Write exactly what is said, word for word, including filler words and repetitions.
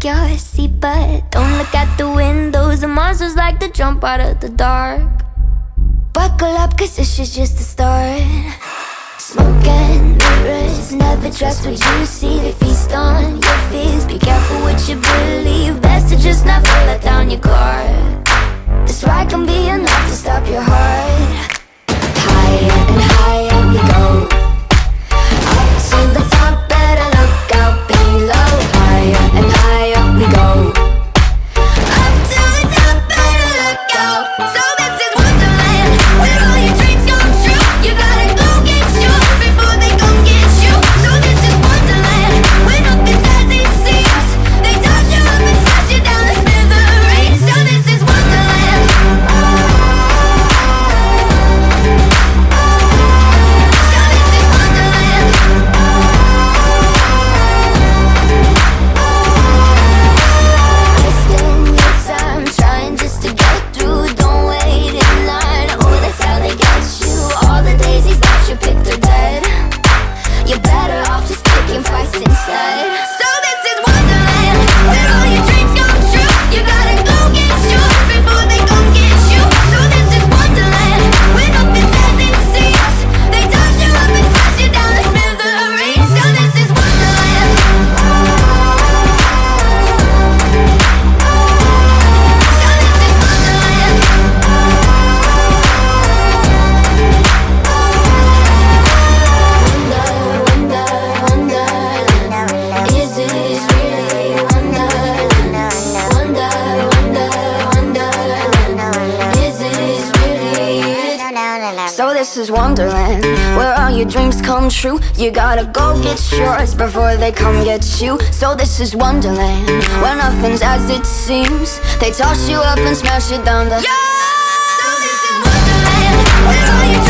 your seat, but don't look at the windows. The monsters like to jump out of the dark. Buckle up, cause this is just the start. Smoke and mirrors, never trust what you see. They feast on your fears, be careful what you believe. Best to just never let down your guard. This ride can be enough to stop your heart. Higher and higher we go, up to the top, better look out below. Higher and higher we go, up to the top, better look out. So this is Wonderland, where all your dreams come true. You gotta go get yours before they come get you. So this is Wonderland, when nothing's as it seems. They touch you up and smash you down to smithereens. So this is Wonderland. So this is Wonderland. Wasting your time, trying just to get through. Don't wait in line, oh that's how they get you. All the daisies that you picked are dead. You're better off just picking fights instead. So this is Wonderland, where all your dreams come true. You gotta go get yours before they come get you. So this is Wonderland, where nothing's as it seems. They touch you up and smash you down to smithereens. So this is Wonderland. So this is Wonderland. Wonder, wonder, wonderland. Is this really Wonderland? Wonder, wonder, wonderland. Is this really it? So this is Wonderland, where all your dreams come true. You gotta go get yours before they come get you. So this is Wonderland, where nothing's as it seems. They toss you up and smash you down to, yeah! So this is Wonderland, where all your